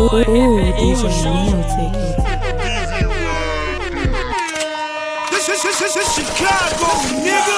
DJ Neotech. This Chicago, nigga.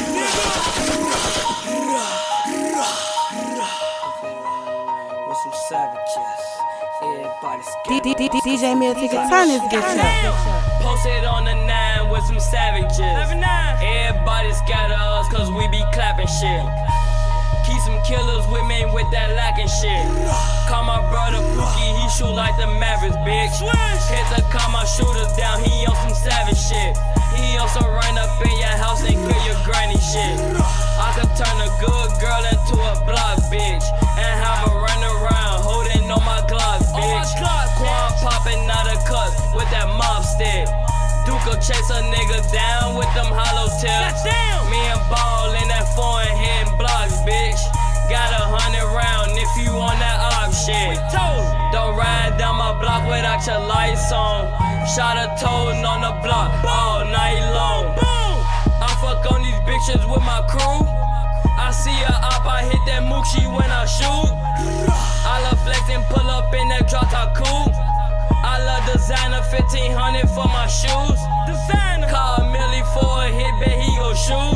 With some savages, everybody's DJ Neotech, turn this bitch up. Posted on the 9 with some savages. Everybody scatter us cause we be clapping shit. Keep some killers with me with that lacking shit. Call my brother Pookie, he shoot like the Mavericks, bitch. Hit to calm my shooters down, he on some savage shit. He also run up in your house and kill your granny shit. I could turn a good girl into a block, bitch, and have her run around holding on my Glock, bitch. Quan popping out of cups with that mob stick. Duke chase a nigga down with them hollow tips. Me and Ball in that foreign hitting blocks, bitch. Got 100 round if you on that op shit. Don't ride down my block without your lights on. Shot a toad on the block all night long. I fuck on these bitches with my crew. I see a op, I hit that moochie when I shoot. I love flexing, pull up in that drop top cool. I love designer, 1500 for my shoes. Call Millie for a hit, bet he gon' shoot.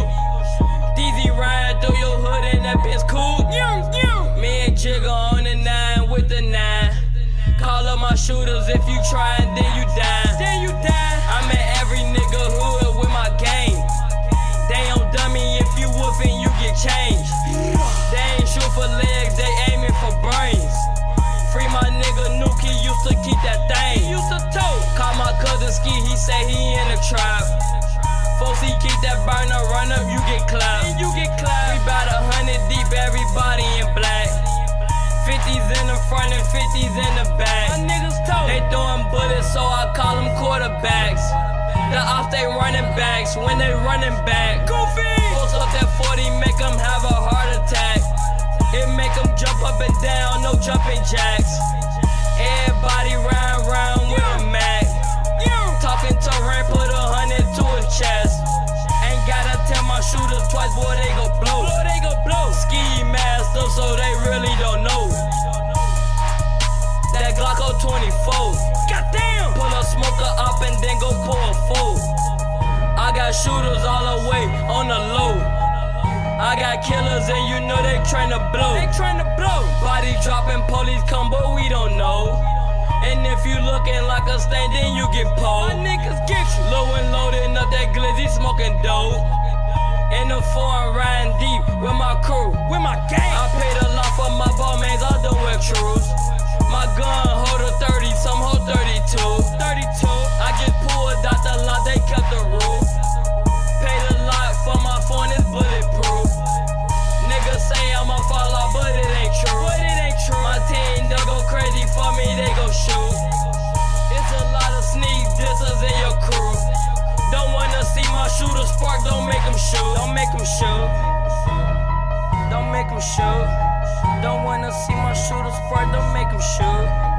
DZ ride through your hood and that bitch cool. Me and Jigga on the 9 with the 9. Call up my shooters if you try and then you die. I'm at every nigga hood with my gang. They don't dummy, if you woofing you get changed. They ain't shoot for legs, they aiming for brains. Free my nigga Nuke, he used to keep that thing. Call my cousin Ski, he say he in the trap. Folks, he keep that burner, run up, you get clapped. We bout 100 deep, everybody in black. 50s in the front and 50s in the back. They throwing bullets, so I call them quarterbacks. The off they running backs when they running back. Folks up that 40, make them have a heart attack. It make them jump up and down, no jumping jacks. Everybody round with a Mac. Talking to Rain, put 100 to his chest. Ain't gotta tell my shooters twice, boy, they gon' blow. Ski masked up, so they really don't know. That Glocko 24. Goddamn! Pull a smoker up and then go pour a four. I got shooters all the way on the low. I got killers and you know they tryna blow. Body dropping, police come, but we don't know. And if you looking like a stain, then you get pulled. My niggas get you. Low and loading up that glizzy, smoking dope. In the foreign, riding deep with my crew, with my gang. I paid a lot for my ball mans, I don't wear trues. My gun hold a 30, some hold 32. I just pulled out the lot, they kept the roof. Paid a lot for my phone, it's bulletproof. Niggas say I'ma fall off, but it ain't true. My team, they'll go crazy for me, they gon' shoot. It's a lot of sneak dissers in your crew. Don't wanna see my shooter spark, don't make them shoot. Don't wanna see my shooter spark, don't make them shoot.